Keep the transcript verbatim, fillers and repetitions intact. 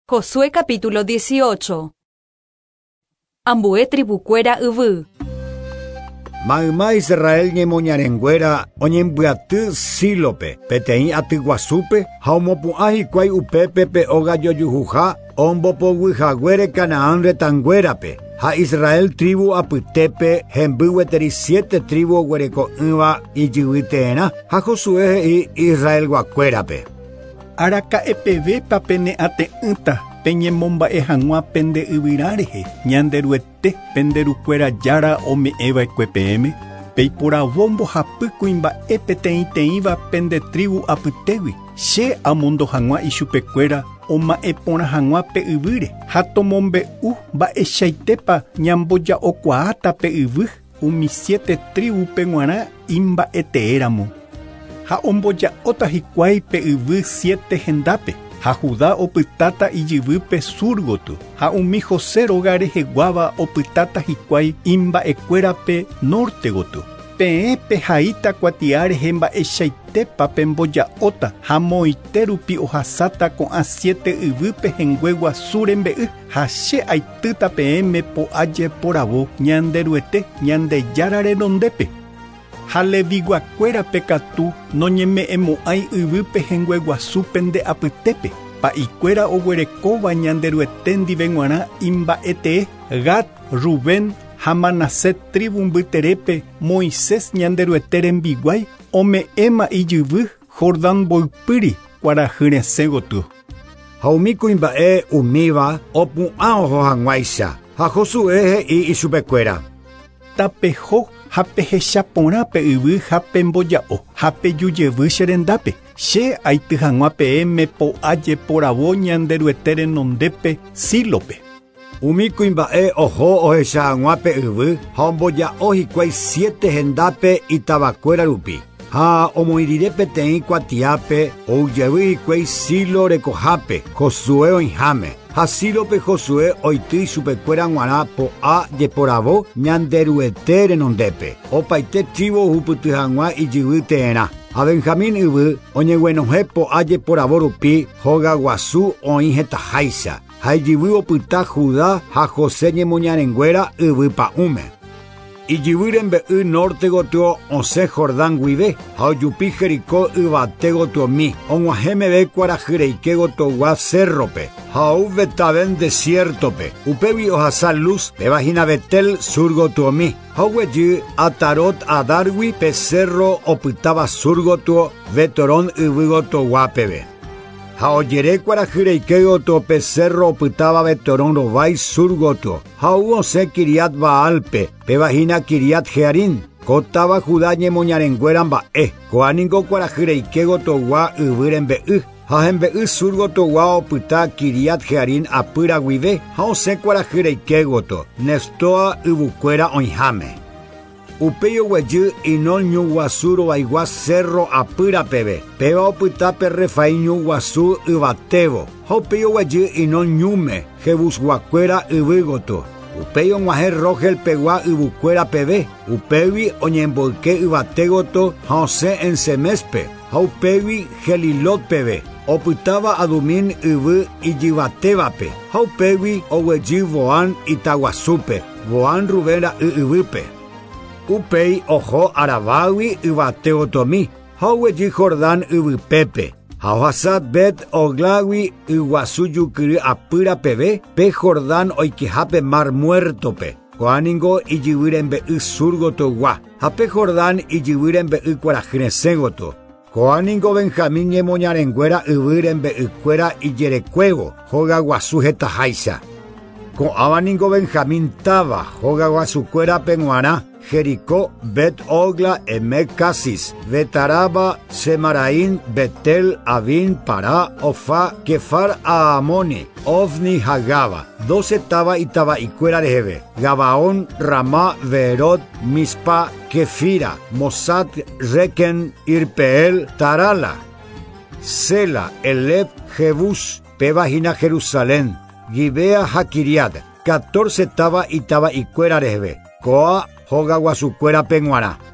Josué capítulo dieciocho. Ambue tribucuera uvu. Maima Israel ñemoñarenguera oñembyatý Sílope peteĩ atyguasúpe ha omopu'ã hikuái upépe pe ogajojuha ombopoguyhaguére Canaán retãnguérape ha Israel tribu apytépe hemby gueteri siete tribu oguereko'ỹva ijyvy térã ha Josué he'i Israel guakuérape. Araka'epevépa pene'ate'ỹta peñemomba'e hag̃ua pende yvyra rehe ñanderuete penderukuéra jára ome'ẽva'ekue peẽme peiporavo mbohapy kuimba'e peteĩteĩva pende tribu apytégui che amondo hag̃ua ichupekuéra oma'e porã hag̃ua pe yvýre ha tomombe'u mba'eichaitépa ñamboja'okuaáta pe yvy umi siete tribu pe g̃uarã imba'eteéramo ha omboja'óta hikuái pe yvy siete hendápe ha Judá opytáta ijyvýpe sur gotyo ha umi José róga reheguáva opytáta hikuái imba'ekuérape norte gotyo peẽ pehaíta kuatia rehe mba'eichaitépa pemboja'óta ha moite rupi ohasáta ko'ã siete yvýpe hengue guasu rembe'y ha che aitýta peẽme po'ajeporavo ñanderuete ñandejára renondépe. Ha Levi guakuérape katu noñeme'ẽmo'ãi yvýpe hengue guasu pende apytépe pa'ikuéra oguerekóva ñanderuete ndive g̃uarã imba'etee Gad, Rubén ha Manasés tribu mbyterépe Moisés ñanderuete rembiguái ome'ẽma ijyvy Jordán mboypýri kuarahy resẽ gotyo. Ha umi kuimba'e umíva opu'ã oho hag̃uáicha ha Josué he'i ichupekuéra. Tapeho ha pehecha porã pe yvy ha pemboja'o ha pejujevy che rendápe che aity hag̃ua peẽme po'ajeporavo ñanderuete renondépe Sílope. Umi kuimba'e oho ohecha hag̃ua pe yvy ha omboja'o hikuái siete hendápe itavakuéra rupi ha omoirire peteĩ kuatiápe oujevy hikuái Silo rekohápe Josué oĩháme. Ha Sílope Josué oity ichupekuéra g̃uarã po'a jeporavo ñanderuete renondépe opaite tribu ohupyty hag̃ua ijyvy térã ha Benjamín yvy oñeguenohẽ po'a jeporavo rupi hóga guasu oĩ hetaháicha ha ijyvy opyta Judá ha José ñemoñarenguéra yvy pa'ũme. Ijyvy rembe'y norte gotyo osẽ Jordán guive ha ojupi Jericó yvate gotyomi og̃uahẽ meve kuarahy reike gotogua cerrope ha ou Betavén desiertope upégui ohasa Luz pevahína Betel sur gotyomi ha oguejy Atarot Adárgui pe cerro opytáva sur gotyo Betorón yvy gotoguápeve ha ojere kuarahy reike gotyo pe cerro opytáva Betorón rovái sur gotyo ha ou osẽ Kiriat Baalpe pevahína Kiriat Jearim kótava Judá ñemoñarenguéra mba'e ko'áningo kuarahy reike gotogua yvy rembe'y ha hembe'y sur gotogua opyta Kiriat Jearim apyra guive ha osẽ kuarahy reike gotyo Nestoa yvykuéra oĩháme. Upéi oguejy Inón ñu guasu rovaigua cerro apyra peve péva opyta pe Refaí ñu guasu yvatévo ha upéi oguejy Inón ñúme Jebus guakuéra yvy gotyo upéi og̃uahẽ Rogel pegua yvykuéra peve upégui oñemboyke yvate gotyo ha osẽ en Seméspe ha upégui Gelilot peve opytáva Adumín yvy ijyvatévape ha upégui oguejy Boán Itaguasúpe Boán Rubén ra'y yvýpe upéi oho Aravágui yvate gotyomi ha oguejy Jordán yvypépe ha ohasa Bet Oglágui yguasu jukyry apyra peve pe Jordán oikehápe Mar Muertope ko'áningo ijyvy rembe'y sur gotogua ha pe Jordán ijyvy rembe'y kuarahy resẽ gotyo ko'áningo Benjamín ñemoñarenguéra yvy rembe'ykuéra ijerekuévo hóga guasu hetaháicha ko'ãvaningo Benjamín táva hóga guasukuérape g̃uarã Jericó, Bet Ogla, Emek Casis, Betaraba, Semaraín, Betel, Avin, Pará, Ofá, Kefar, Aamoni, Ofni, Hagaba. Doce taba y taba y cuera reheve. Gabaón, Ramá, Verot, Mispa, Kefira, Mosat, Reken, Irpeel, Tarala, Sela, Eleb, Jebús, Pevahina, Jerusalén, Gibea, Hakiriad. Catorce taba y taba y cuera reheve. Coa, Hoga guasukuéra pe g̃uarã